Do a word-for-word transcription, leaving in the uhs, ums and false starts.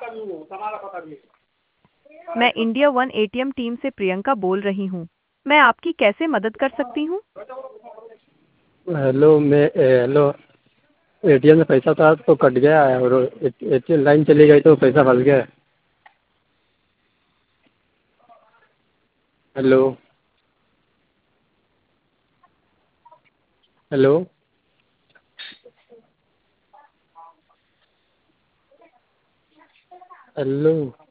मैं India one ATM team से प्रियंका बोल रही हूँ। मैं आपकी कैसे मदद कर सकती हूँ? हेलो मैं ए, हेलो एटीएम में पैसा था तो कट गया है और एटीएम लाइन चली गई तो पैसा फंस गया है। Hello hello hello